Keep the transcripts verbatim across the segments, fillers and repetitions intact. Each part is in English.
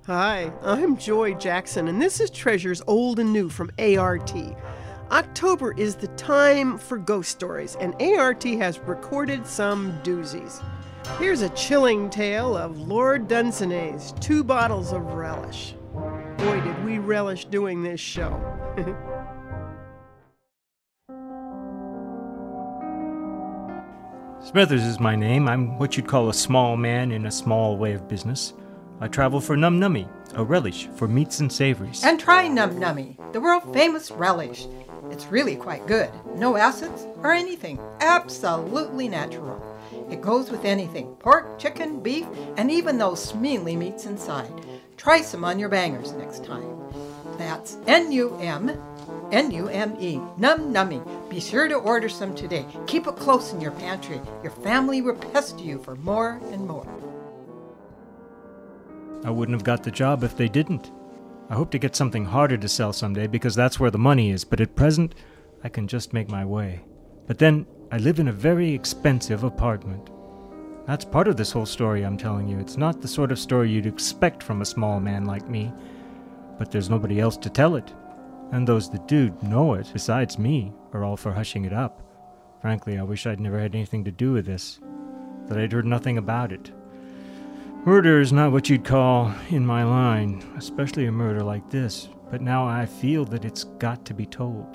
Hi, I'm Joy Jackson, and this is Treasures Old and New from A R T. October is the time for ghost stories, and A R T has recorded some doozies. Here's a chilling tale of Lord Dunsinay's Two Bottles of Relish. Boy, did we relish doing this show. Smithers is my name. I'm what you'd call a small man in a small way of business. I travel for Num Nummy, a relish for meats and savories. And try Num Nummy, the world-famous relish. It's really quite good. No acids or anything. Absolutely natural. It goes with anything. Pork, chicken, beef, and even those smealy meats inside. Try some on your bangers next time. That's N U M N U M E, Num Nummy. Be sure to order some today. Keep it close in your pantry. Your family will pester you for more and more. I wouldn't have got the job if they didn't. I hope to get something harder to sell someday because that's where the money is, but at present, I can just make my way. But then, I live in a very expensive apartment. That's part of this whole story I'm telling you. It's not the sort of story you'd expect from a small man like me, but there's nobody else to tell it. And those that do know it, besides me, are all for hushing it up. Frankly, I wish I'd never had anything to do with this, that I'd heard nothing about it. Murder is not what you'd call in my line, especially a murder like this, but now I feel that it's got to be told.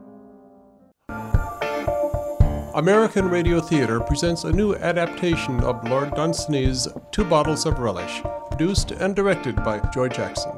American Radio Theatre presents a new adaptation of Lord Dunsinay's Two Bottles of Relish, produced and directed by Joy Jackson.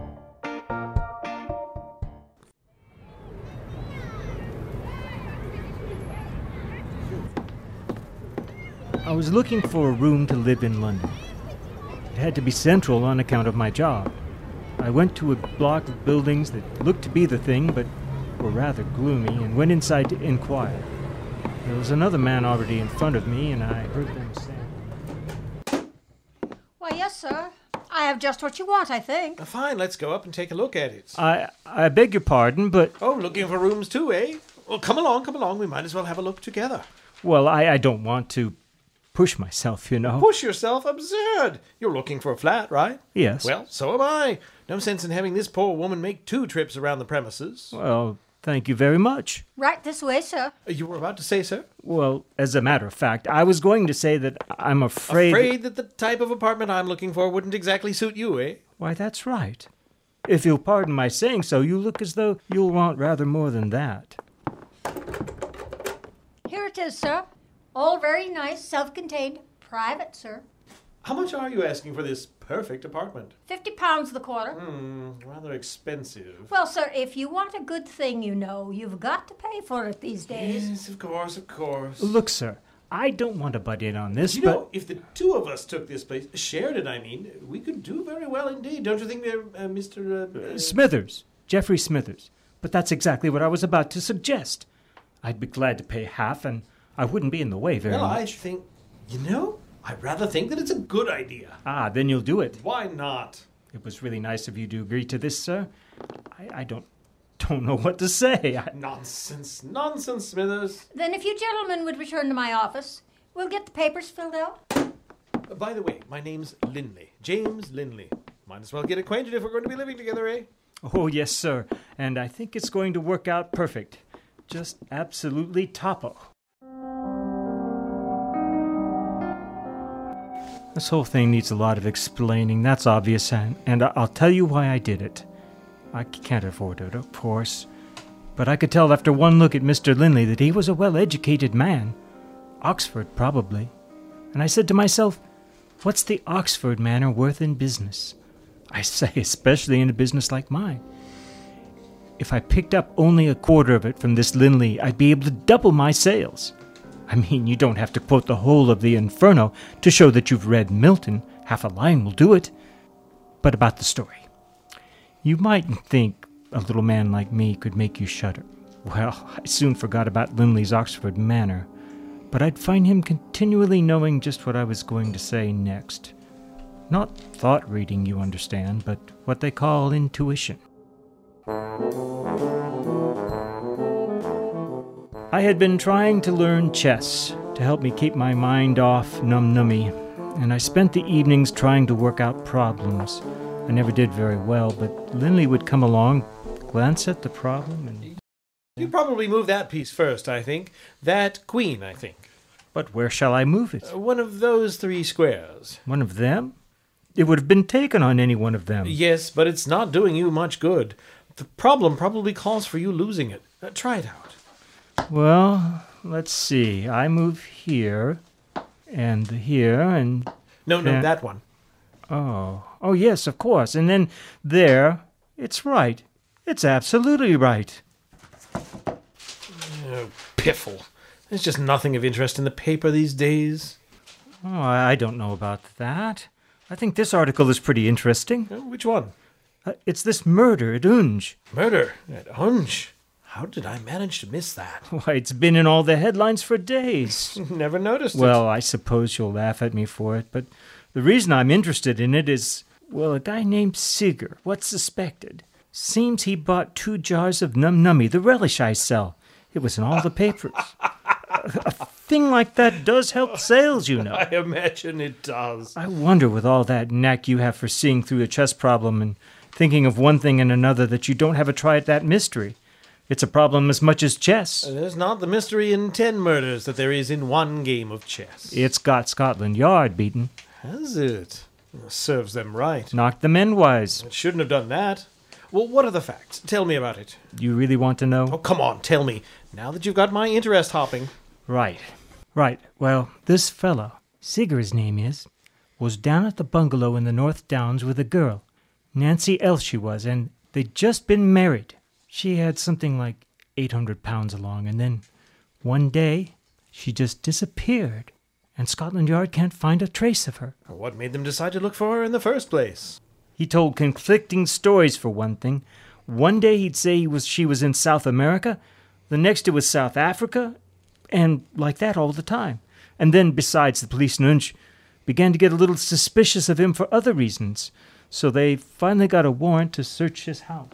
I was looking for a room to live in London. It had to be central on account of my job. I went to a block of buildings that looked to be the thing, but were rather gloomy, and went inside to inquire. There was another man already in front of me, and I heard them say, Why, yes, sir. I have just what you want, I think. Uh, fine, let's go up and take a look at it. I, I beg your pardon, but... Oh, looking for rooms too, eh? Well, come along, come along. We might as well have a look together. Well, I, I don't want to push myself, you know. Push yourself? Absurd. You're looking for a flat, right? Yes. Well, so am I. No sense in having this poor woman make two trips around the premises. Well, thank you very much. Right this way, sir. You were about to say, sir? Well, as a matter of fact, I was going to say that I'm afraid... Afraid that the type of apartment I'm looking for wouldn't exactly suit you, eh? Why, that's right. If you'll pardon my saying so, you look as though you'll want rather more than that. Here it is, sir. All very nice, self-contained, private, sir. How much are you asking for this perfect apartment? Fifty pounds the quarter. Hmm, rather expensive. Well, sir, if you want a good thing, you know, you've got to pay for it these days. Yes, of course, of course. Look, sir, I don't want to butt in on this, you but... know, if the two of us took this place, shared it, I mean, we could do very well indeed. Don't you think, uh, uh, Mister Uh, uh, Smithers. Jeffrey Smithers. But that's exactly what I was about to suggest. I'd be glad to pay half, and I wouldn't be in the way very well, much. I think, you know, I rather think that it's a good idea. Ah, then you'll do it. Why not? It was really nice of you to agree to this, sir. I, I don't don't know what to say. I... Nonsense, nonsense, Smithers. Then if you gentlemen would return to my office, we'll get the papers filled out. Uh, by the way, my name's Linley, James Linley. Might as well get acquainted if we're going to be living together, eh? Oh, yes, sir. And I think it's going to work out perfect. Just absolutely topo. This whole thing needs a lot of explaining, that's obvious, and, and I'll tell you why I did it. I can't afford it, of course, but I could tell after one look at Mister Linley that he was a well-educated man. Oxford, probably. And I said to myself, what's the Oxford manner worth in business? I say, especially in a business like mine. If I picked up only a quarter of it from this Linley, I'd be able to double my sales. I mean, you don't have to quote the whole of the Inferno to show that you've read Milton. Half a line will do it. But about the story. You mightn't think a little man like me could make you shudder. Well, I soon forgot about Linley's Oxford manner, but I'd find him continually knowing just what I was going to say next. Not thought reading, you understand, but what they call intuition. I had been trying to learn chess to help me keep my mind off Num Nummy, and I spent the evenings trying to work out problems, I never did very well, but Linley would come along, glance at the problem, and... You probably move that piece first, I think. That queen, I think. But where shall I move it? Uh, one of those three squares. One of them? It would have been taken on any one of them. Yes, but it's not doing you much good. The problem probably calls for you losing it. Uh, try it out. Well, let's see. I move here, and here, and... No, no, That- that one. Oh, oh yes, of course. And then there, it's right. It's absolutely right. Oh, piffle. There's just nothing of interest in the paper these days. Oh, I I don't know about that. I think this article is pretty interesting. Uh, which one? Uh, it's this murder at Unge. Murder at Unge. How did I manage to miss that? Why, it's been in all the headlines for days. Never noticed it. Well, I suppose you'll laugh at me for it, but the reason I'm interested in it is, well, a guy named Seeger, what's suspected. Seems he bought two jars of Num Nummy, the relish I sell. It was in all the papers. A thing like that does help sales, you know. I imagine it does. I wonder, with all that knack you have for seeing through a chess problem and thinking of one thing and another, that you don't have a try at that mystery. It's a problem as much as chess. There's not the mystery in ten murders that there is in one game of chess. It's got Scotland Yard beaten. Has it? Well, serves them right. Knocked them endwise. It shouldn't have done that. Well, what are the facts? Tell me about it. You really want to know? Oh, come on, tell me. Now that you've got my interest hopping. Right. Right. Well, this fellow, Seeger his name is, was down at the bungalow in the North Downs with a girl. Nancy L. she was, and they'd just been married. She had something like eight hundred pounds along, and then one day she just disappeared, and Scotland Yard can't find a trace of her. What made them decide to look for her in the first place? He told conflicting stories, for one thing. One day he'd say he was she was in South America, the next it was South Africa, and like that all the time. And then, besides, the police in Unge began to get a little suspicious of him for other reasons, so they finally got a warrant to search his house.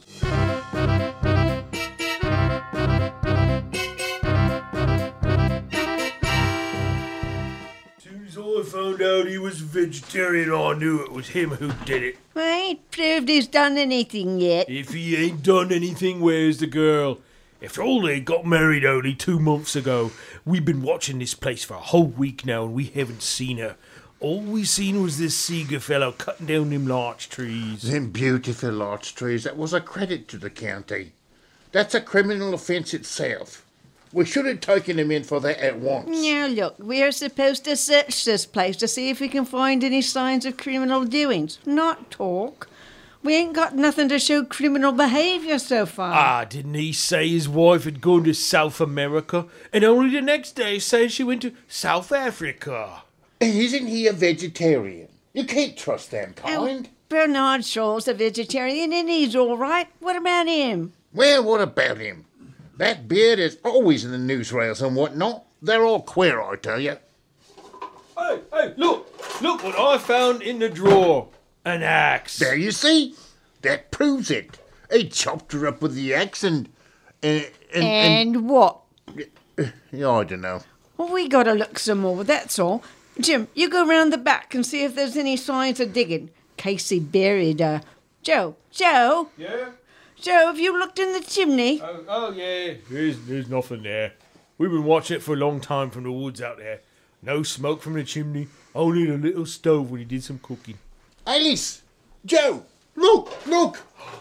I found out he was a vegetarian, I knew it was him who did it. Well, I ain't proved he's done anything yet. If he ain't done anything, where's the girl? After all, they got married only two months ago. We've been watching this place for a whole week now, and we haven't seen her. All we seen was this Seeger fellow cutting down them larch trees. Them beautiful larch trees, that was a credit to the county. That's a criminal offence itself. We should have taken him in for that at once. Now look, we're supposed to search this place to see if we can find any signs of criminal doings, not talk. We ain't got nothing to show criminal behaviour so far. Ah, didn't he say his wife had gone to South America, and only the next day say she went to South Africa? Isn't he a vegetarian? You can't trust them Oh, kind. Bernard Shaw's a vegetarian and he's all right. What about him? Well, what about him? That beard is always in the newsreels and whatnot. They're all queer, I tell you. Hey, hey, look! Look what I found in the drawer. An axe. There you see. That proves it. He chopped her up with the axe and... And... And... And what? and yeah, I don't know. Well, we gotta look some more, that's all. Jim, you go round the back and see if there's any signs of digging. Casey buried her. Joe, Joe? Yeah? Joe, have you looked in the chimney? Oh, oh yeah. There's, there's nothing there. We've been watching it for a long time from the woods out there. No smoke from the chimney, only the little stove when he did some cooking. Alice! Joe! Look! Look!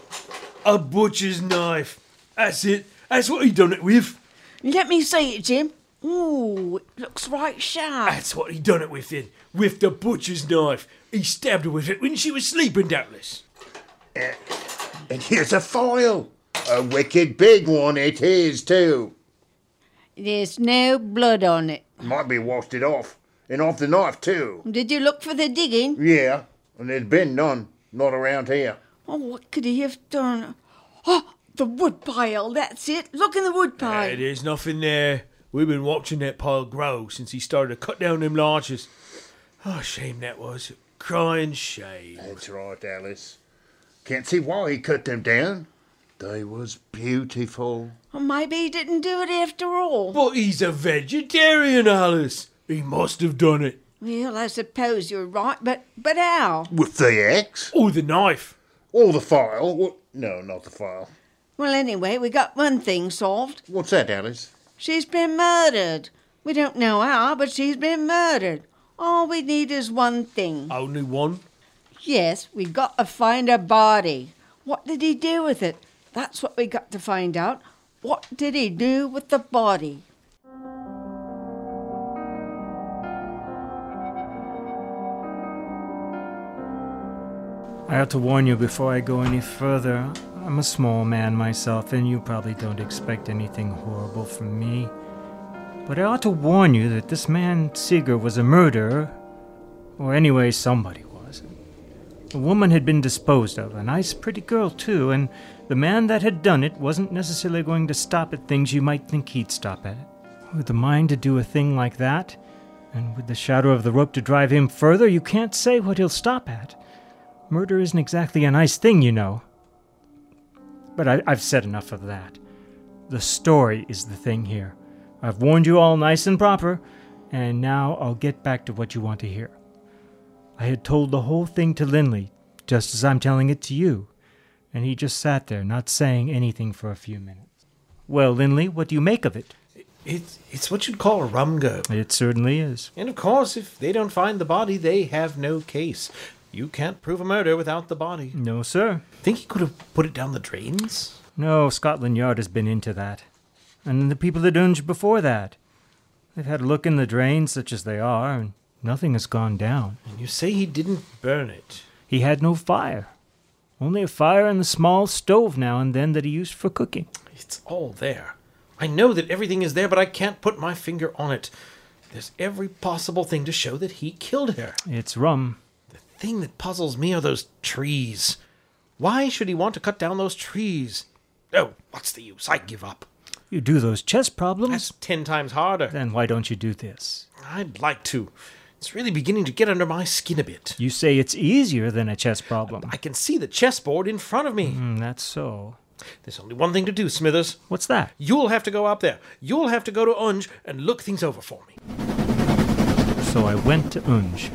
A butcher's knife. That's it. That's what he done it with. Let me see it, Jim. Ooh, it looks right sharp. That's what he done it with then. With the butcher's knife. He stabbed her with it when she was sleeping, doubtless. Uh, and here's a file. A wicked big one it is, too. There's no blood on it. Might be washed it off. And off the knife, too. Did you look for the digging? Yeah, and there's been none. Not around here. Oh, what could he have done? Oh, the wood pile, that's it. Look in the wood pile. Uh, there's nothing there. We've been watching that pile grow since he started to cut down them larches. Oh, shame that was. Crying shame. That's right, Alice. Can't see why he cut them down. They was beautiful. Well, maybe he didn't do it after all. But he's a vegetarian, Alice. He must have done it. Well, I suppose you're right, but but how? With the axe? Or the knife. Or the file. Well, no, not the file. Well, anyway, we got one thing solved. What's that, Alice? She's been murdered. We don't know how, but she's been murdered. All we need is one thing. Only one? Yes, we got to find her body. What did he do with it? That's what we got to find out. What did he do with the body? I ought to warn you before I go any further. I'm a small man myself, and you probably don't expect anything horrible from me. But I ought to warn you that this man Seeger was a murderer, or anyway, somebody was. The woman had been disposed of, a nice pretty girl too, and the man that had done it wasn't necessarily going to stop at things you might think he'd stop at. With the mind to do a thing like that, and with the shadow of the rope to drive him further, you can't say what he'll stop at. Murder isn't exactly a nice thing, you know. But I, I've said enough of that. The story is the thing here. I've warned you all nice and proper, and now I'll get back to what you want to hear. I had told the whole thing to Linley, just as I'm telling it to you, and he just sat there, not saying anything for a few minutes. Well, Linley, what do you make of it? It's, it's what you'd call a rum go. It certainly is. And of course, if they don't find the body, they have no case. You can't prove a murder without the body. No, sir. Think he could have put it down the drains? No, Scotland Yard has been into that. And the people at Unge before that. They've had a look in the drains, such as they are, and nothing has gone down. And you say he didn't burn it? He had no fire. Only a fire in the small stove now and then that he used for cooking. It's all there. I know that everything is there, but I can't put my finger on it. There's every possible thing to show that he killed her. It's rum. The thing that puzzles me are those trees. Why should he want to cut down those trees? Oh, what's the use? I give up. You do those chess problems? That's ten times harder. Then why don't you do this? I'd like to. It's really beginning to get under my skin a bit. You say it's easier than a chess problem. I can see the chessboard in front of me. Mm, that's so. There's only one thing to do, Smithers. What's that? You'll have to go up there. You'll have to go to Unge and look things over for me. So I went to Unge.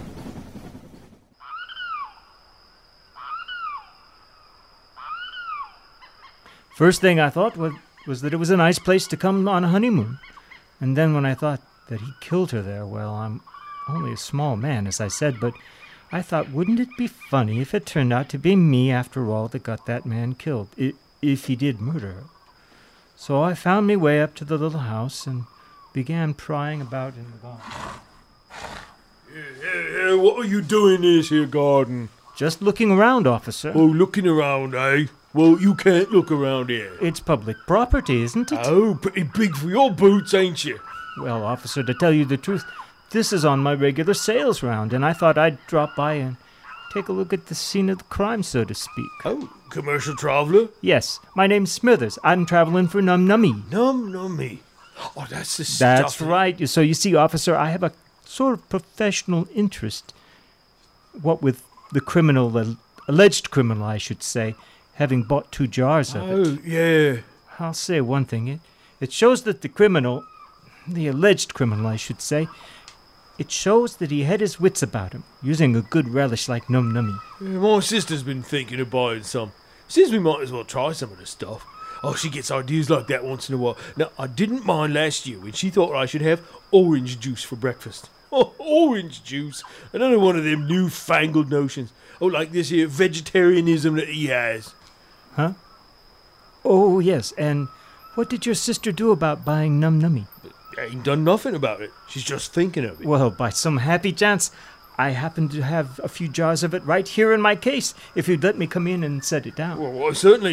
First thing I thought was, was that it was a nice place to come on a honeymoon. And then when I thought that he killed her there, well, I'm only a small man, as I said, but I thought, wouldn't it be funny if it turned out to be me, after all, that got that man killed, if, if he did murder her? So I found me way up to the little house and began prying about in the garden. Hey, hey, hey, what are you doing in this here garden? Just looking around, officer. Oh, looking around, eh? Well, you can't look around here. It's public property, isn't it? Oh, pretty big for your boots, ain't you? Well, officer, to tell you the truth, this is on my regular sales round, and I thought I'd drop by and take a look at the scene of the crime, so to speak. Oh, commercial traveller? Yes, my name's Smithers. I'm traveling for Num Nummy. Num Nummy? Oh, that's the stuff. That's right. So you see, officer, I have a sort of professional interest. What with the criminal, uh, alleged criminal, I should say, having bought two jars of oh, it. Oh, yeah. I'll say one thing. It, it shows that the criminal, the alleged criminal, I should say, it shows that he had his wits about him, using a good relish like Num Nummy. Yeah, my sister's been thinking of buying some. Says we might as well try some of the stuff. Oh, she gets ideas like that once in a while. Now, I didn't mind last year when she thought I should have orange juice for breakfast. Oh, orange juice. Another one of them newfangled notions. Oh, like this here vegetarianism that he has. Huh? Oh, yes, and what did your sister do about buying Num Nummy? I ain't done nothing about it. She's just thinking of it. Well, by some happy chance, I happen to have a few jars of it right here in my case, if you'd let me come in and set it down. Well, well certainly.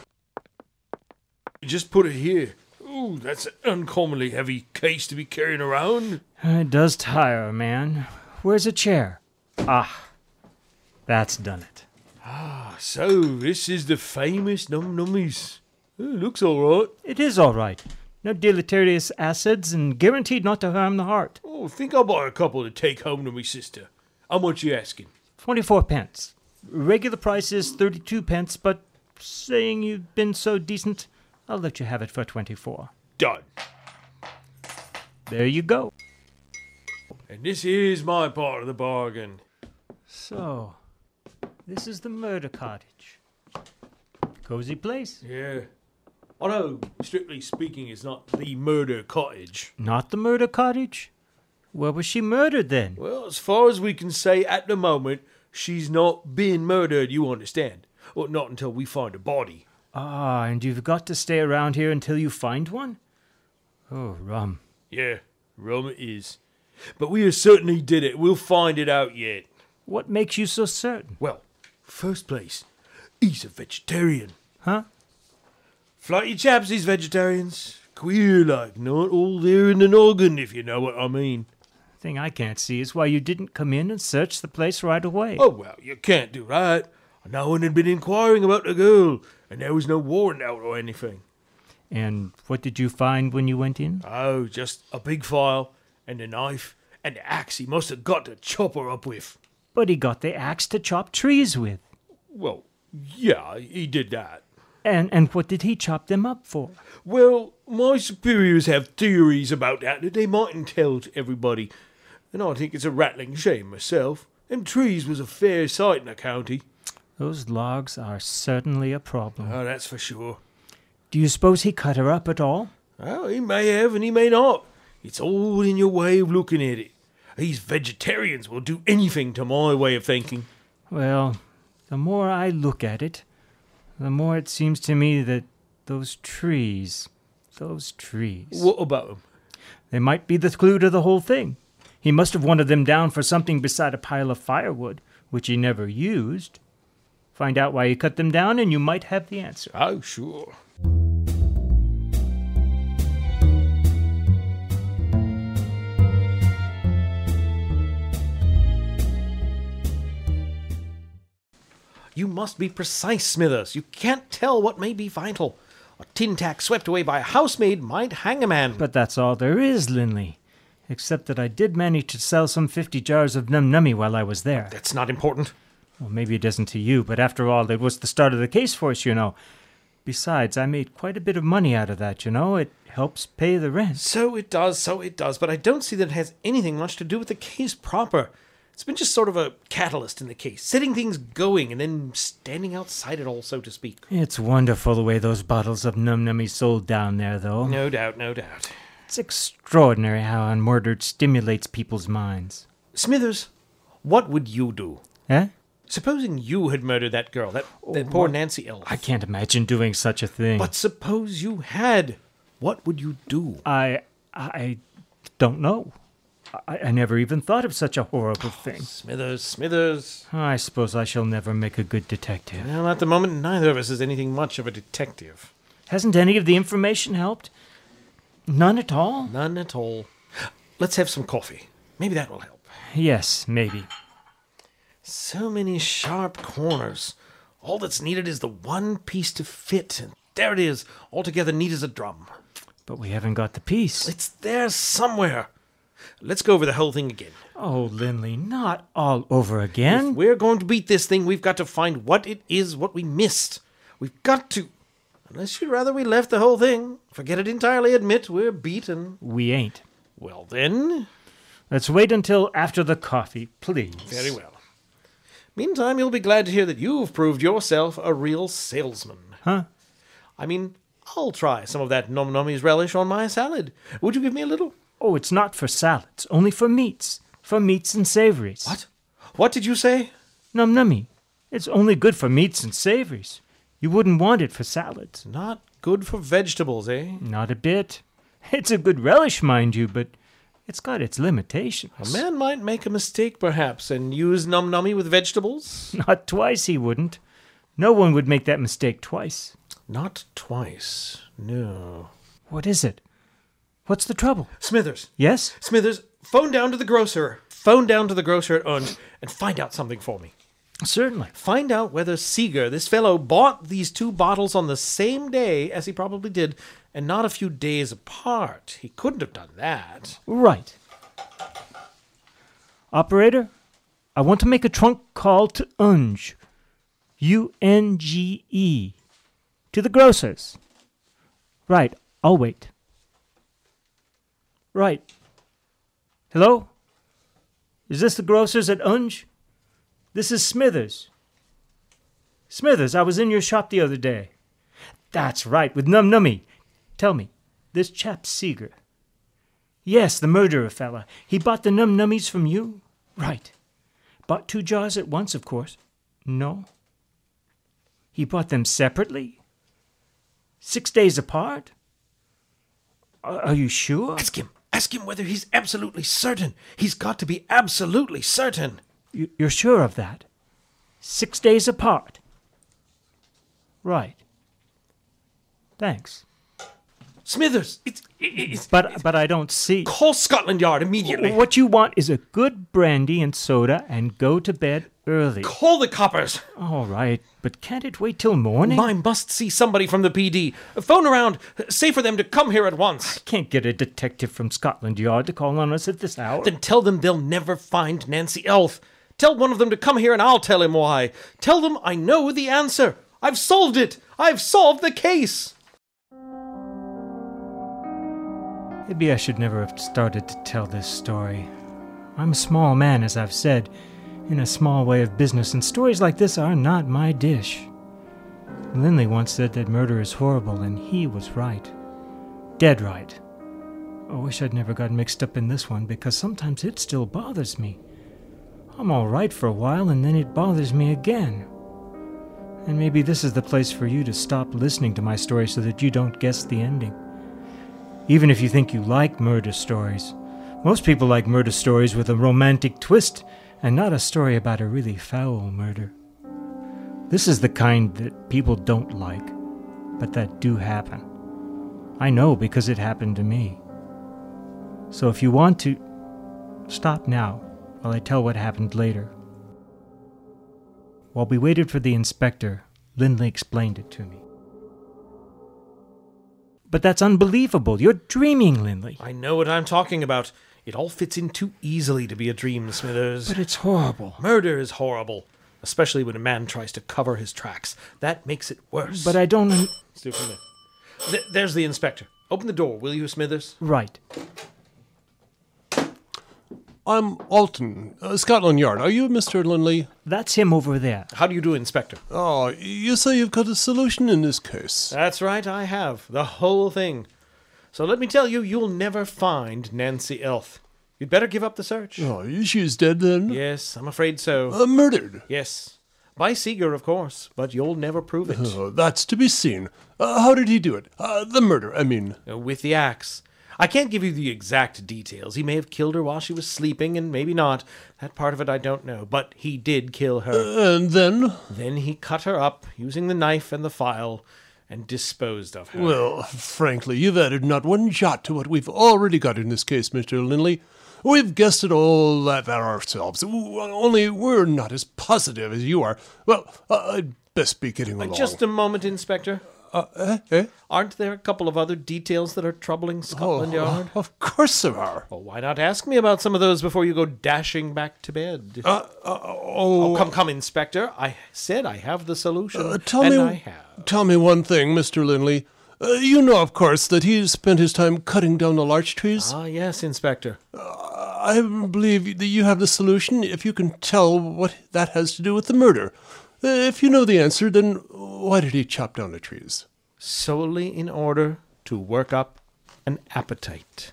Just put it here. Ooh, that's an uncommonly heavy case to be carrying around. It does tire a man. Where's a chair? Ah, that's done it. Ah, so this is the famous Num Nummies. It looks all right. It is all right. No deleterious acids and guaranteed not to harm the heart. Oh, think I'll buy a couple to take home to me sister. How much you asking? Twenty-four pence. Regular price is thirty-two pence, but saying you've been so decent, I'll let you have it for twenty-four. Done. There you go. And this is my part of the bargain. So, this is the murder cottage. Cozy place. Yeah. Although, strictly speaking, it's not the murder cottage. Not the murder cottage? Where was she murdered then? Well, as far as we can say at the moment, she's not been murdered, you understand. Well, not until we find a body. Ah, and you've got to stay around here until you find one? Oh, rum. Yeah, rum it is. But we certainly did it. We'll find it out yet. What makes you so certain? Well, first place, he's a vegetarian. Huh? Flighty chaps, these vegetarians. Queer like, not all there in the noggin, if you know what I mean. Thing I can't see is why you didn't come in and search the place right away. Oh, well, you can't do that. No one had been inquiring about the girl, and there was no warrant out or anything. And what did you find when you went in? Oh, just a big file, and a knife, and the axe he must have got to chop her up with. But he got the axe to chop trees with. Well, yeah, he did that. And and what did he chop them up for? Well, my superiors have theories about that that they mightn't tell to everybody. And I think it's a rattling shame myself. Them trees was a fair sight in the county. Those logs are certainly a problem. Oh, that's for sure. Do you suppose he cut her up at all? Well, he may have and he may not. It's all in your way of looking at it. These vegetarians will do anything to my way of thinking. Well, the more I look at it, the more it seems to me that those trees, those trees... What about them? They might be the clue to the whole thing. He must have wanted them down for something beside a pile of firewood, which he never used. Find out why he cut them down and you might have the answer. Oh, sure. You must be precise, Smithers. You can't tell what may be vital. A tin tack swept away by a housemaid might hang a man. But that's all there is, Linley. Except that I did manage to sell some fifty jars of num-nummy while I was there. That's not important. Well, maybe it isn't to you, but after all, it was the start of the case for us, you know. Besides, I made quite a bit of money out of that, you know. It helps pay the rent. So it does, so it does, but I don't see that it has anything much to do with the case proper. It's been just sort of a catalyst in the case, setting things going and then standing outside it all, so to speak. It's wonderful the way those bottles of num-nummy sold down there, though. No doubt, no doubt. It's extraordinary how unmurdered stimulates people's minds. Smithers, what would you do? Eh? Supposing you had murdered that girl, that, that poor what? Nancy Elf. I can't imagine doing such a thing. But suppose you had. What would you do? I... I don't know. I, I never even thought of such a horrible thing. Smithers, Smithers. I suppose I shall never make a good detective. Well, at the moment, neither of us is anything much of a detective. Hasn't any of the information helped? None at all? None at all. Let's have some coffee. Maybe that will help. Yes, maybe. So many sharp corners. All that's needed is the one piece to fit, and there it is, all together neat as a drum. But we haven't got the piece. It's there somewhere. Let's go over the whole thing again. Oh, Linley, not all over again. If we're going to beat this thing, we've got to find what it is, what we missed. We've got to... Unless you'd rather we left the whole thing. Forget it entirely, admit we're beaten. We ain't. Well, then... Let's wait until after the coffee, please. Very well. Meantime, you'll be glad to hear that you've proved yourself a real salesman. Huh? I mean, I'll try some of that num-nummy's relish on my salad. Would you give me a little? Oh, it's not for salads, only for meats. For meats and savories. What? What did you say? Num-nummy. It's only good for meats and savories. You wouldn't want it for salads. Not good for vegetables, eh? Not a bit. It's a good relish, mind you, but it's got its limitations. A man might make a mistake, perhaps, and use num-nummy with vegetables. Not twice, he wouldn't. No one would make that mistake twice. Not twice, no. What is it? What's the trouble? Smithers. Yes? Smithers, phone down to the grocer. Phone down to the grocer at Unge and find out something for me. Certainly. Find out whether Seeger, this fellow, bought these two bottles on the same day, as he probably did, and not a few days apart. He couldn't have done that. Right. Operator, I want to make a trunk call to Unge. U N G E. To the grocer's. Right, I'll wait. Right. Hello? Is this the grocer's at Unge? This is Smithers. Smithers, I was in your shop the other day. That's right, with Num Nummy. Tell me, this chap Seeger. Yes, the murderer fella. He bought the Num Nummies from you? Right. Bought two jars at once, of course. No. He bought them separately? Six days apart? Are, are you sure? Ask him. Ask him whether he's absolutely certain. He's got to be absolutely certain. You, you're sure of that? Six days apart? Right. Thanks. Smithers, it's... it's but it's, but I don't see... Call Scotland Yard immediately. What you want is a good brandy and soda and go to bed early. Call the coppers. All right, but can't it wait till morning? I must see somebody from the P D. Phone around. Say for them to come here at once. I can't get a detective from Scotland Yard to call on us at this hour. Then tell them they'll never find Nancy Elf. Tell one of them to come here and I'll tell him why. Tell them I know the answer. I've solved it. I've solved the case. Maybe I should never have started to tell this story. I'm a small man, as I've said, in a small way of business, and stories like this are not my dish. Linley once said that murder is horrible, and he was right. Dead right. I wish I'd never got mixed up in this one, because sometimes it still bothers me. I'm all right for a while, and then it bothers me again. And maybe this is the place for you to stop listening to my story so that you don't guess the ending. Even if you think you like murder stories. Most people like murder stories with a romantic twist, and not a story about a really foul murder. This is the kind that people don't like, but that do happen. I know because it happened to me. So if you want to, stop now while I tell what happened later. While we waited for the inspector, Linley explained it to me. But that's unbelievable. You're dreaming, Linley. I know what I'm talking about. It all fits in too easily to be a dream, Smithers. But it's horrible. Murder is horrible, especially when a man tries to cover his tracks. That makes it worse. But I don't... Un- Stay from there. Th- there's the inspector. Open the door, will you, Smithers? Right. I'm Alton, uh, Scotland Yard. Are you Mister Linley? That's him over there. How do you do, Inspector? Oh, you say you've got a solution in this case. That's right, I have. The whole thing. So let me tell you, you'll never find Nancy Elf. You'd better give up the search. Oh, she's dead then? Yes, I'm afraid so. Uh, murdered? Yes. By Seeger, of course, but you'll never prove it. Oh, that's to be seen. Uh, how did he do it? Uh, the murder, I mean. Uh, with the axe. I can't give you the exact details. He may have killed her while she was sleeping, and maybe not. That part of it I don't know. But he did kill her. Uh, and then? Then he cut her up, using the knife and the file, and disposed of her. Well, frankly, you've added not one jot to what we've already got in this case, Mister Linley. We've guessed it all that ourselves, only we're not as positive as you are. Well, uh, I'd best be getting along. Uh, just a moment, Inspector. Uh, eh, eh? Aren't there a couple of other details that are troubling Scotland oh, Yard? Of course there are. Well, why not ask me about some of those before you go dashing back to bed? Uh, uh, oh, oh, come, come, Inspector. I said I have the solution, uh, tell and me, I have. Tell me one thing, Mister Linley. Uh, you know, of course, that he spent his time cutting down the larch trees? Ah, yes, Inspector. Uh, I believe that you have the solution if you can tell what that has to do with the murder. Uh, if you know the answer, then why did he chop down the trees? Solely in order to work up an appetite.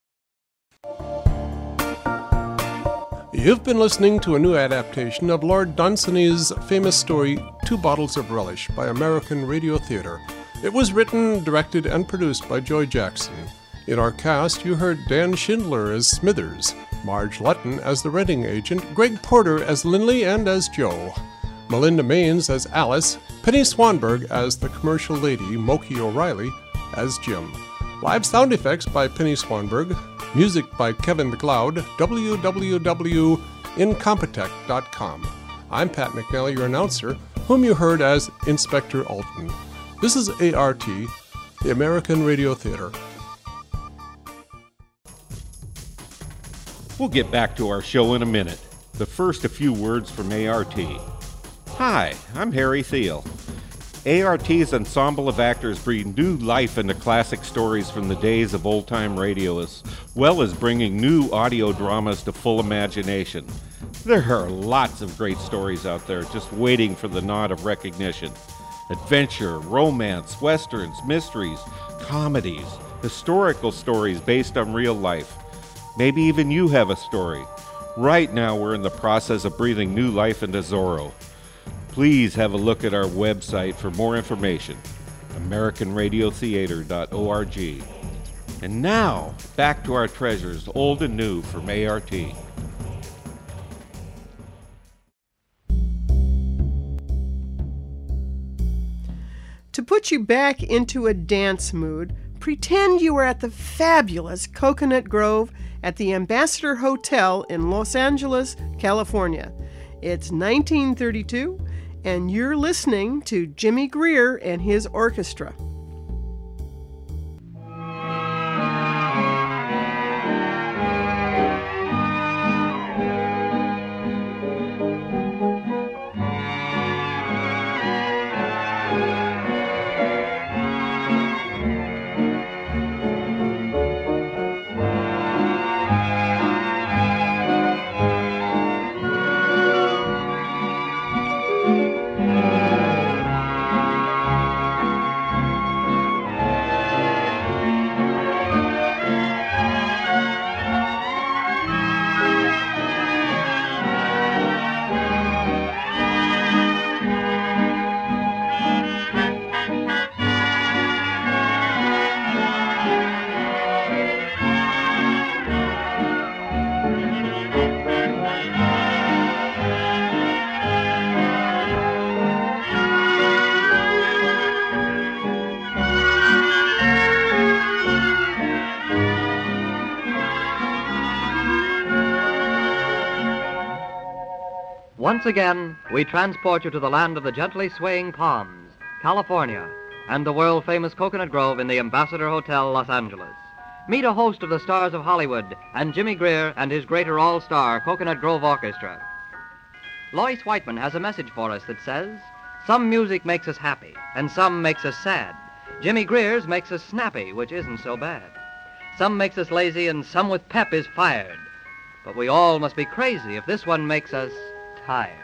You've been listening to a new adaptation of Lord Dunsany's famous story, Two Bottles of Relish, by American Radio Theatre. It was written, directed, and produced by Joy Jackson. In our cast, you heard Dan Schindler as Smithers, Marge Lutton as the renting agent, Greg Porter as Linley and as Joe, Melinda Maines as Alice, Penny Swanberg as the commercial lady, Moki O'Reilly as Jim. Live sound effects by Penny Swanberg, music by Kevin MacLeod, w w w dot incompetech dot com. I'm Pat McNally, your announcer, whom you heard as Inspector Alton. This is A R T, the American Radio Theatre. We'll get back to our show in a minute, but first a few words from A R T. Hi, I'm Harry Thiel. A R T's ensemble of actors breathe new life into classic stories from the days of old-time radio, as well as bringing new audio dramas to full imagination. There are lots of great stories out there just waiting for the nod of recognition. Adventure, romance, westerns, mysteries, comedies, historical stories based on real life. Maybe even you have a story. Right now we're in the process of breathing new life into Zorro. Please have a look at our website for more information, american radio theater dot org. And now, back to our treasures, old and new, from A R T. To put you back into a dance mood, pretend you are at the fabulous Coconut Grove at the Ambassador Hotel in Los Angeles, California. It's nineteen thirty-two, and you're listening to Jimmy Greer and his orchestra. Once again, we transport you to the land of the gently swaying palms, California, and the world-famous Coconut Grove in the Ambassador Hotel, Los Angeles. Meet a host of the stars of Hollywood and Jimmy Greer and his greater all-star Coconut Grove Orchestra. Lois Whiteman has a message for us that says, some music makes us happy, and some makes us sad. Jimmy Greer's makes us snappy, which isn't so bad. Some makes us lazy, and some with pep is fired. But we all must be crazy if this one makes us tired.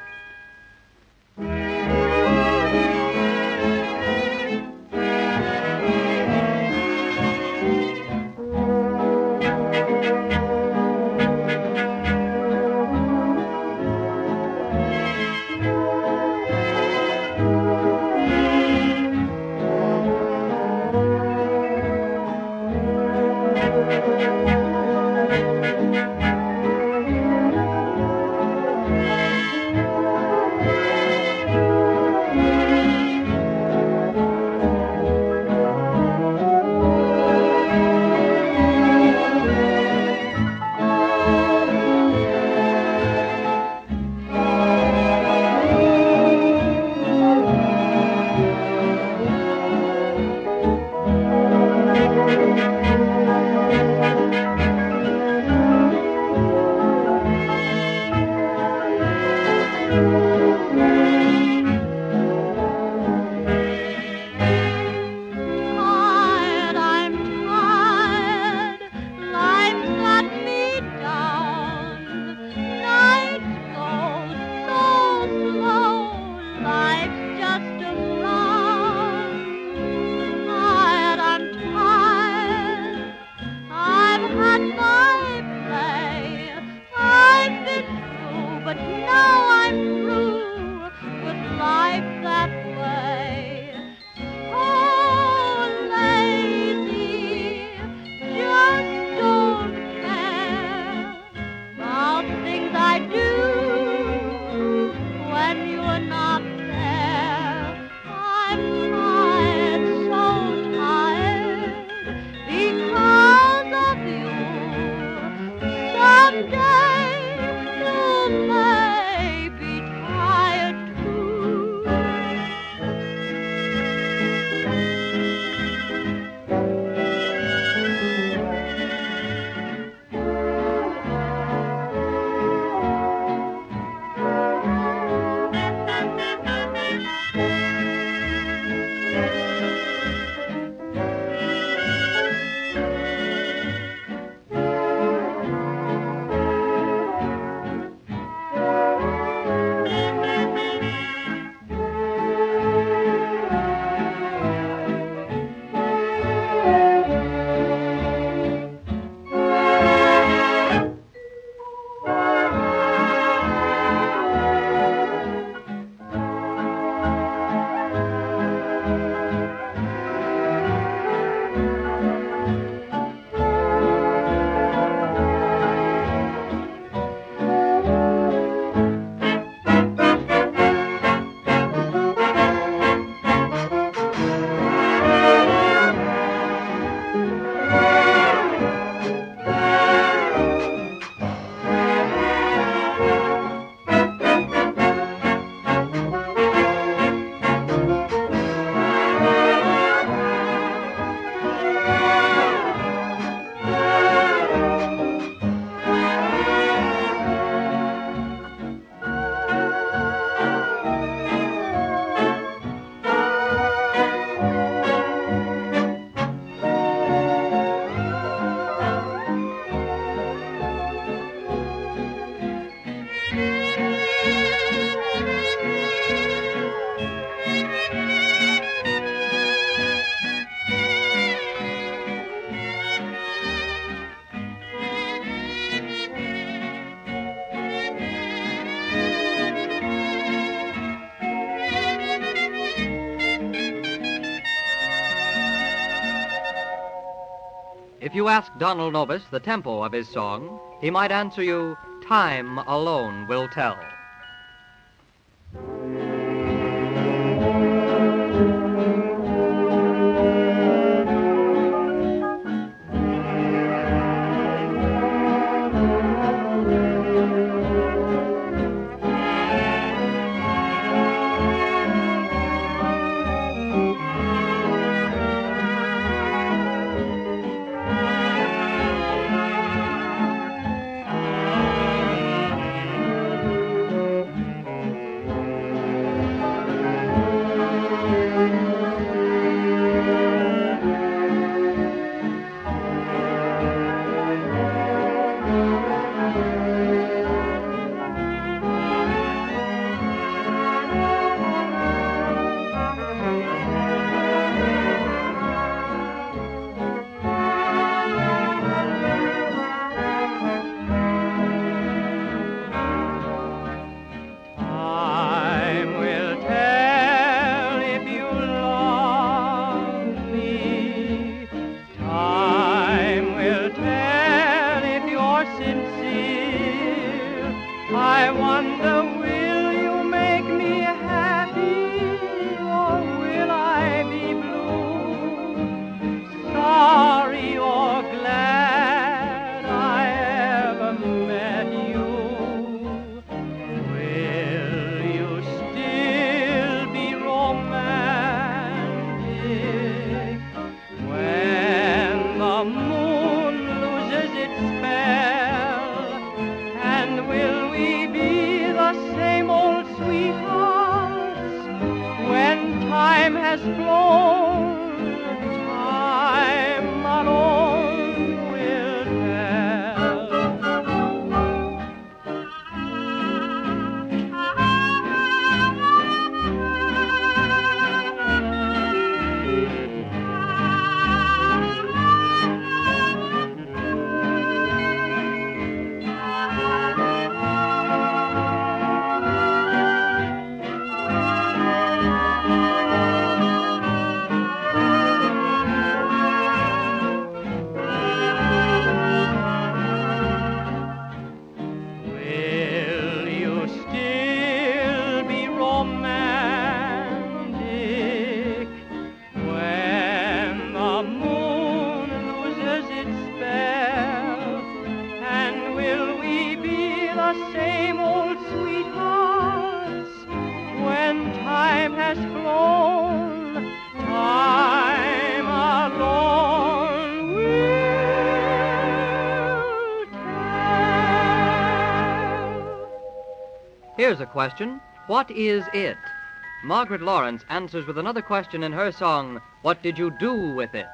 If you ask Donald Novis the tempo of his song, he might answer you, "Time alone will tell." Here's a question. What is it? Margaret Lawrence answers with another question in her song, What Did You Do With It?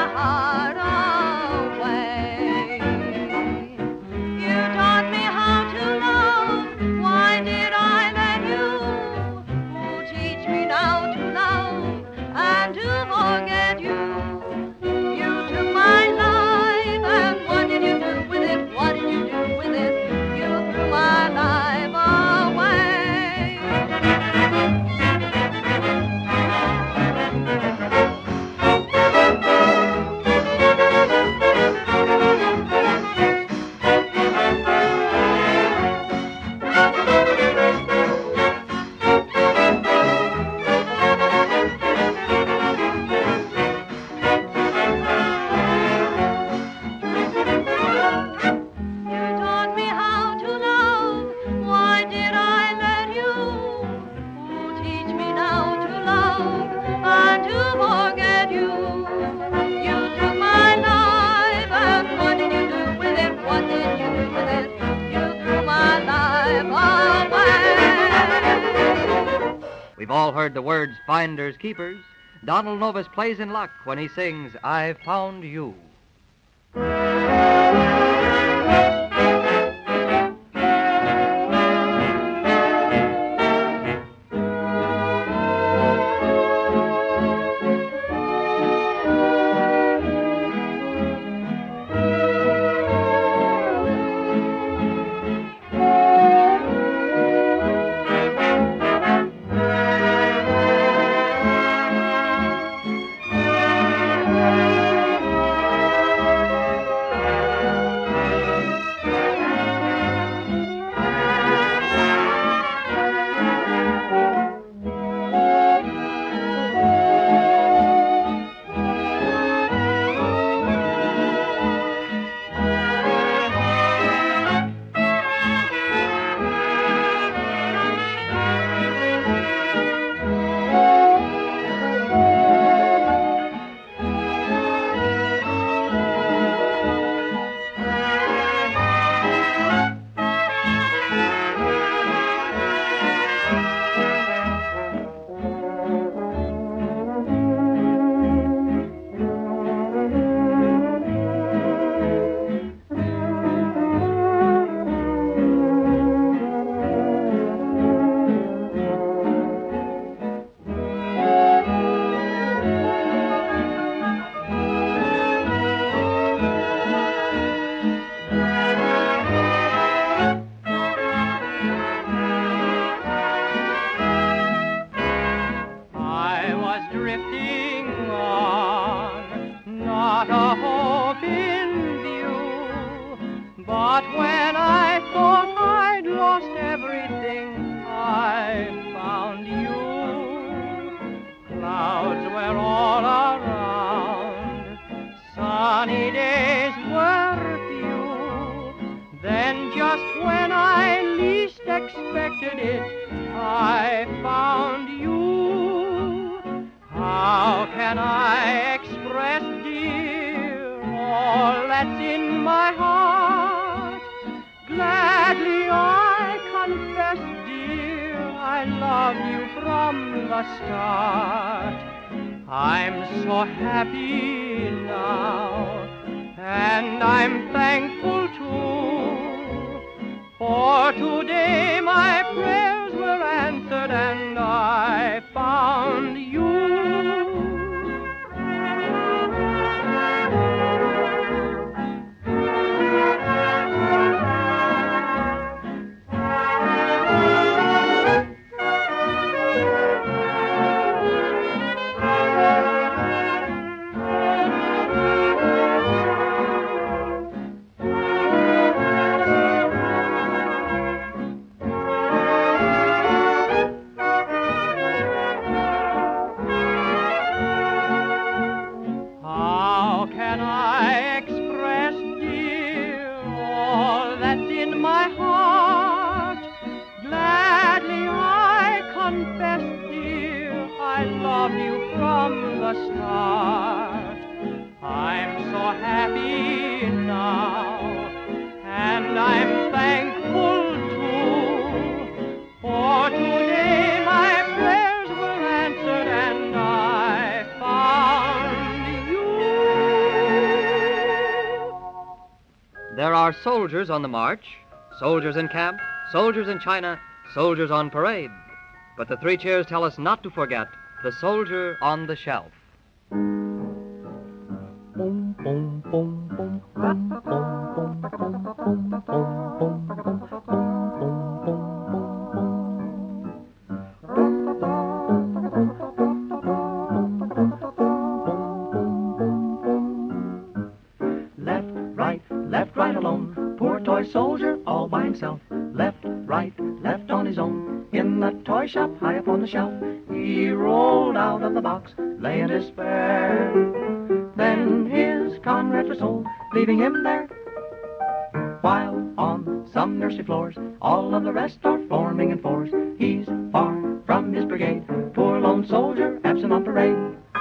You taught me how forget you. You took my life, and what did you do with it? What did you do with it? You threw my life away. We've all heard the words finders keepers. Donald Novus plays in luck when he sings, "I've Found You." There are soldiers on the march, soldiers in camp, soldiers in China, soldiers on parade. But the Three Cheers tell us not to forget the soldier on the shelf. boom, boom, boom, boom, boom, boom, boom, boom, boom, boom, boom, boom, boom, Left, right, left, right alone. Poor toy soldier all by himself. Left, right, left on his own. In the toy shop high up on the shelf, he rolled out of the box, lay in despair. Then his comrades were sold, leaving him there. While on some nursery floors, all of the rest are forming in fours. He's far from his brigade, poor lone soldier absent on parade.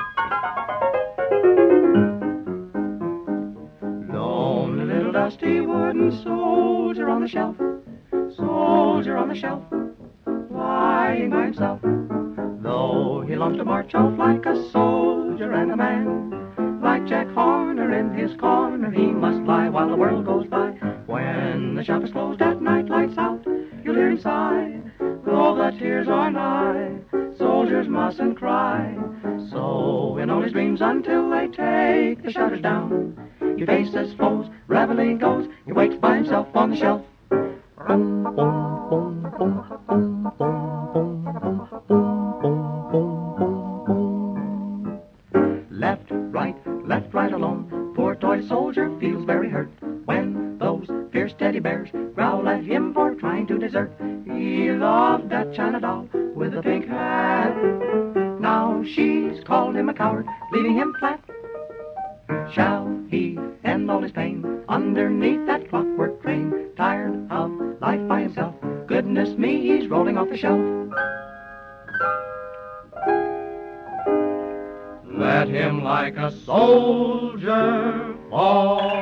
Lonely little dusty wooden soldier on the shelf, soldier on the shelf, lying by himself. Though he longs to march off like a soldier and a man, like Jack Horner in his corner, he must lie while the world goes by. When the shop is closed at night, lights out, you'll hear him sigh. Though the tears are nigh, soldiers mustn't cry. So in all his dreams until they take the shutters down, he faces foes, reveling goes, he waits by himself on the shelf. Boom, boom, boom, boom, boom, boom, boom, boom, boom, boom, boom, boom, boom. Left, right, left, right alone. Poor toy soldier feels very hurt when those fierce teddy bears growl at him for trying to desert. He loved that China doll with the pink hat. Now she's called him a coward, leaving him flat. Shall he end all his pain underneath that clockwork train? Tired of life by himself, goodness me, he's rolling off the shelf. Let him like a soldier fall.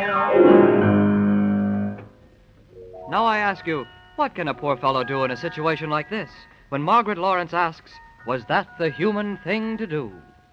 Now I ask you, what can a poor fellow do in a situation like this? When Margaret Lawrence asks, was that the human thing to do?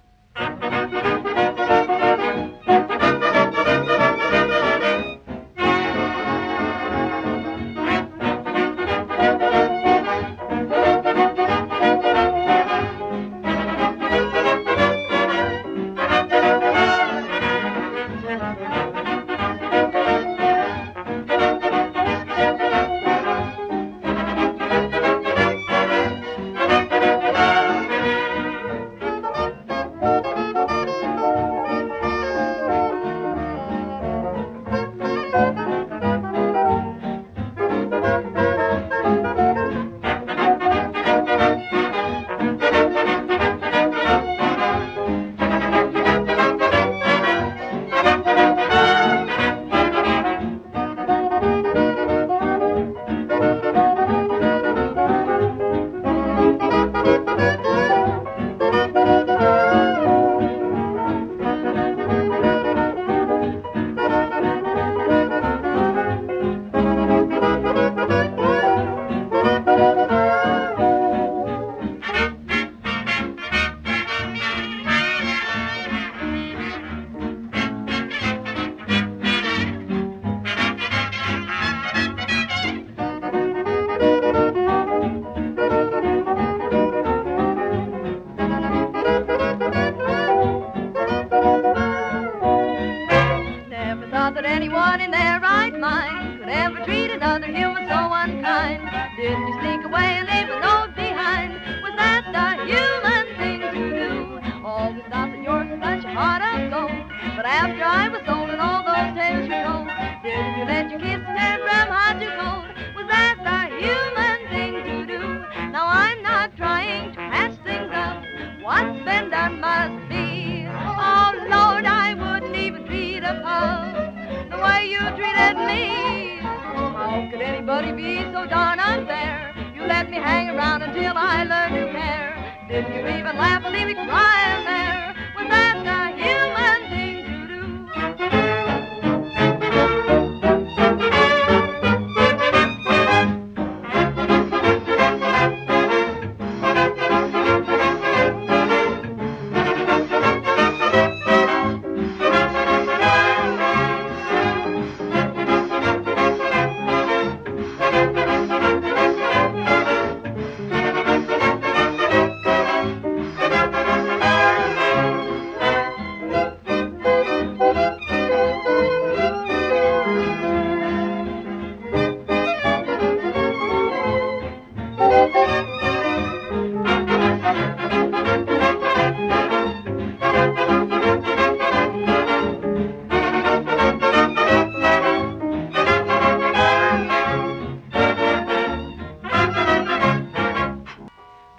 Didn't you sneak away and leave a note behind? Was that the human thing to do? Always thought that you're such a heart of gold, but after I was sold and all those tales you told, didn't you let your kiss turn from hot to cold? Was that the human thing to do? Now I'm not trying to patch things up. What's been done must be. Oh Lord, I wouldn't even treat a pug the way you treated me. How could anybody be so darn unfair? You let me hang around until I learned to care. Didn't you even laugh and leave me crying there? Was that the human thing to do?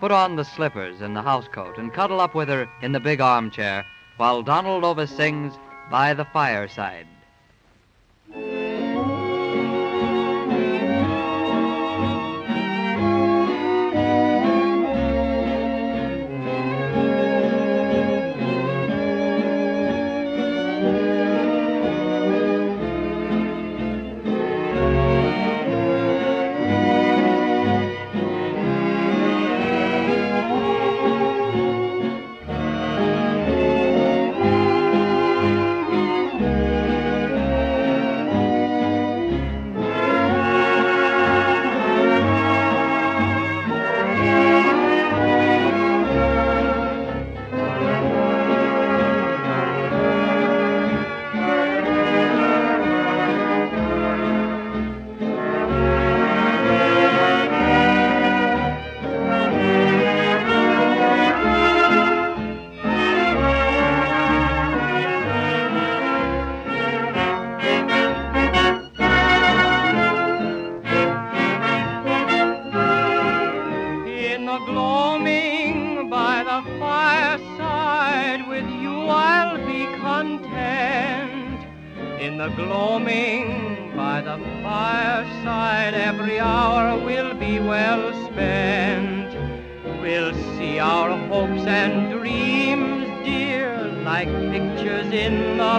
put on the slippers and the housecoat and cuddle up with her in the big armchair while Donald Ovis sings By the Fireside. In the gloaming by the fireside, every hour will be well spent. We'll see our hopes and dreams, dear, like pictures in the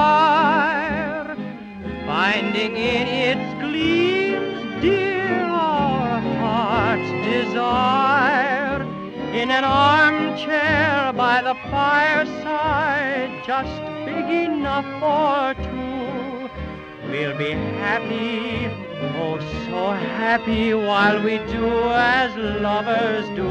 fire, finding in its gleams, dear, our heart's desire. In an armchair by the fireside, just big enough for two, we'll be happy, oh so happy, while we do as lovers do,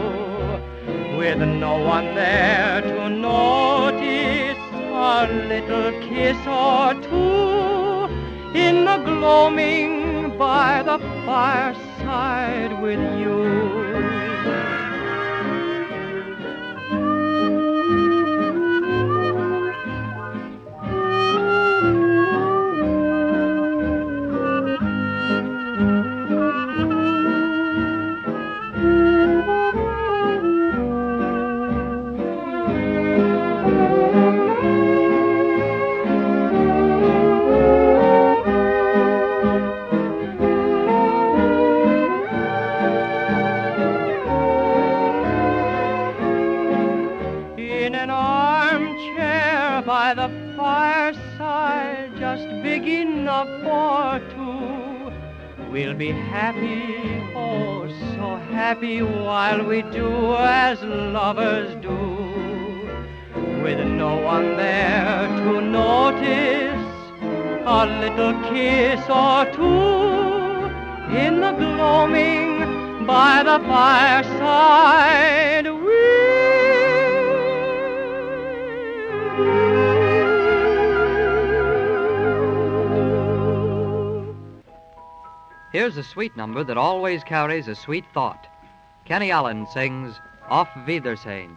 with no one there to notice a little kiss or two, in the gloaming by the fireside with you. By the fireside, just big enough for two, we'll be happy, oh so happy, while we do as lovers do, with no one there to notice a little kiss or two, in the gloaming by the fireside. Here's a sweet number that always carries a sweet thought. Kenny Allen sings Auf Wiedersehen.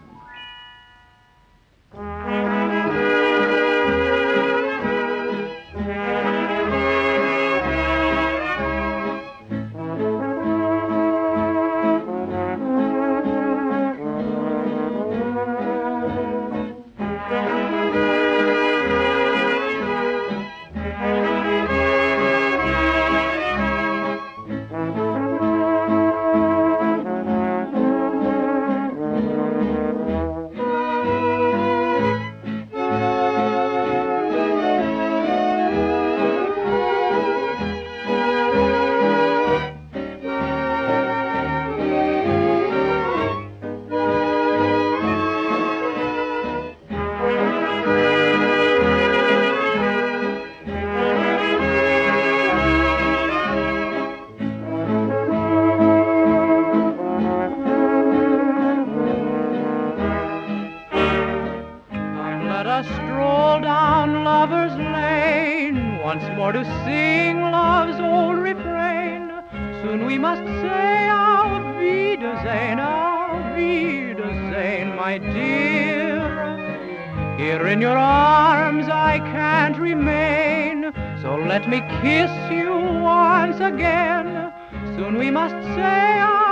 Stroll down Lover's Lane, once more to sing love's old refrain. Soon we must say Auf Wiedersehen, Auf Wiedersehen, my dear. Here in your arms I can't remain, so let me kiss you once again. Soon we must say Auf Wiedersehen.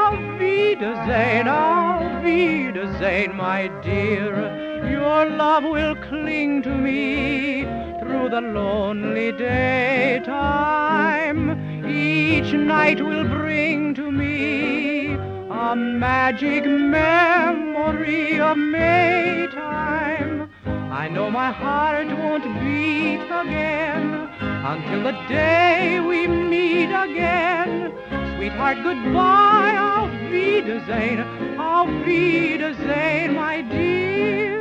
Wiedersehen, auf Wiedersehen, my dear. Your love will cling to me through the lonely daytime. Each night will bring to me a magic memory of Maytime. I know my heart won't beat again until the day we meet again. Sweetheart, goodbye, auf Wiedersehen, auf Wiedersehen, my dear.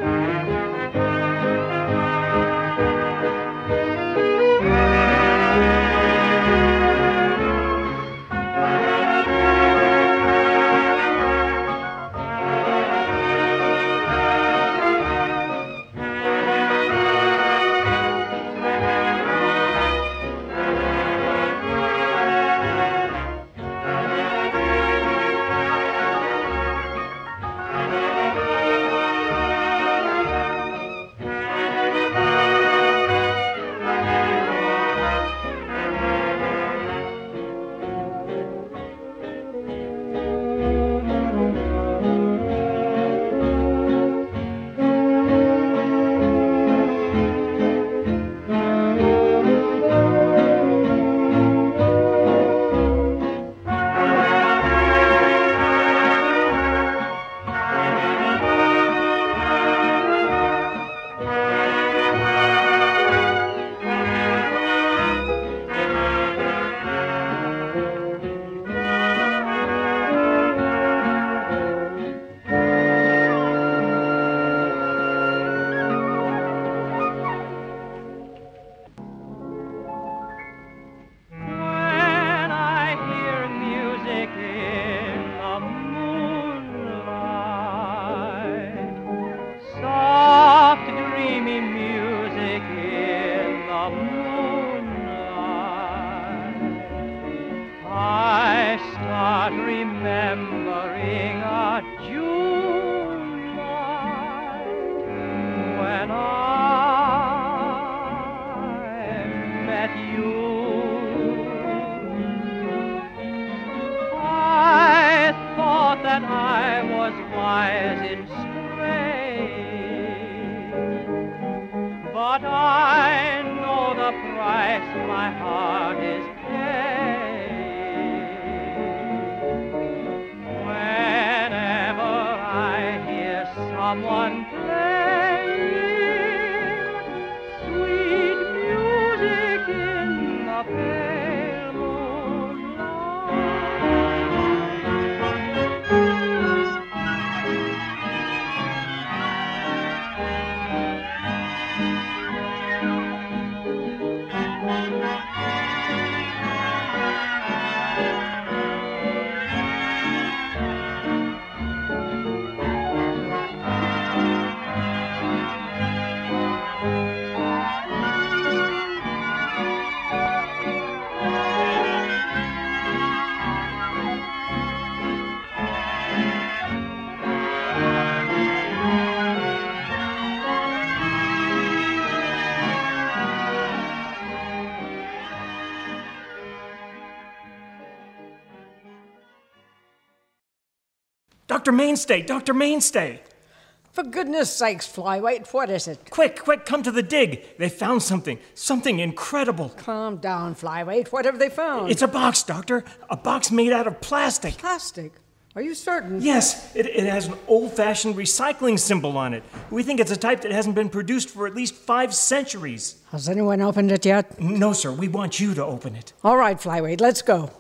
Doctor Mainstay! Doctor Mainstay! For goodness sakes, Flyweight, what is it? Quick, quick, come to the dig. They found something. Something incredible. Calm down, Flyweight. What have they found? It's a box, Doctor. A box made out of plastic. Plastic? Are you certain? Yes, it, it has an old-fashioned recycling symbol on it. We think it's a type that hasn't been produced for at least five centuries. Has anyone opened it yet? No, sir. We want you to open it. All right, Flyweight, let's go.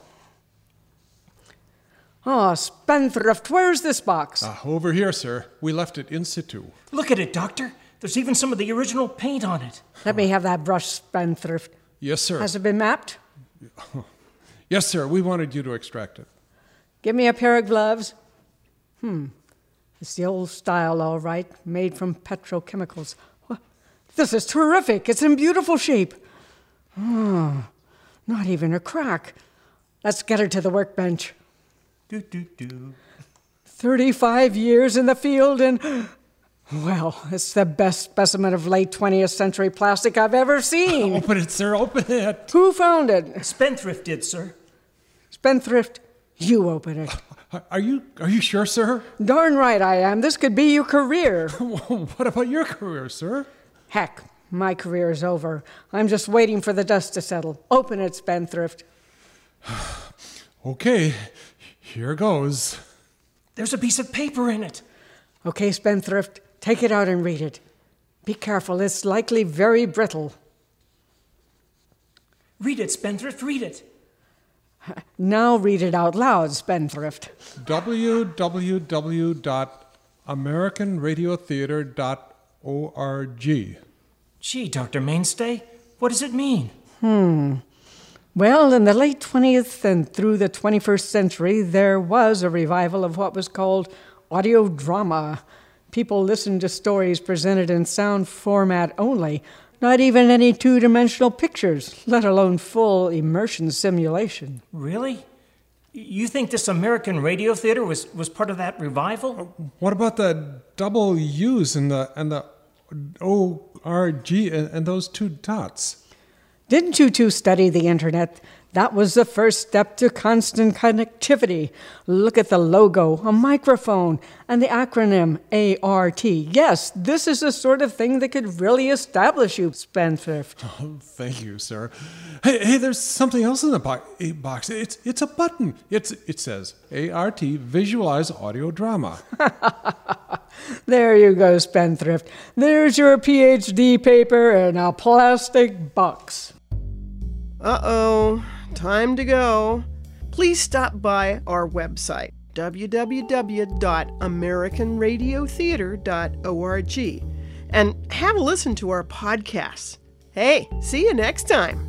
Oh, Spendthrift, where's this box? Uh, over here, sir. We left it in situ. Look at it, Doctor. There's even some of the original paint on it. Let me have that brush, Spendthrift. Yes, sir. Has it been mapped? Yes, sir. We wanted you to extract it. Give me a pair of gloves. Hmm. It's the old style, all right, made from petrochemicals. This is terrific. It's in beautiful shape. Oh, not even a crack. Let's get her to the workbench. Do, do, do. Thirty-five years in the field and, well, it's the best specimen of late twentieth century plastic I've ever seen. Open it, sir. Open it. Who found it? Spendthrift did, sir. Spendthrift, You open it. Are you are you sure, sir? Darn right I am. This could be your career. What about your career, sir? Heck, my career is over. I'm just waiting for the dust to settle. Open it, Spendthrift. Okay, here goes. There's a piece of paper in it. Okay, Spendthrift, take it out and read it. Be careful, it's likely very brittle. Read it, Spendthrift, read it. Now read it out loud, Spendthrift. w w w dot american radio theater dot org. Gee, Doctor Mainstay, what does it mean? Hmm. Well, in the late twentieth and through the twenty-first century, there was a revival of what was called audio drama. People listened to stories presented in sound format only, not even any two-dimensional pictures, let alone full immersion simulation. Really? You think this American radio theater was, was part of that revival? What about the double U's and the and the O R G and, and those two dots? Didn't you two study the internet? That was the first step to constant connectivity. Look at the logo, a microphone, and the acronym A R T. Yes, this is the sort of thing that could really establish you, Spendthrift. Oh, thank you, sir. Hey, hey, there's something else in the bo- box. It's it's a button. It's it says A R T Visualize Audio Drama. There you go, Spendthrift. There's your P H D paper in a plastic box. Uh-oh, time to go. Please stop by our website, w w w dot american radio theater dot org, and have a listen to our podcasts. Hey, see you next time.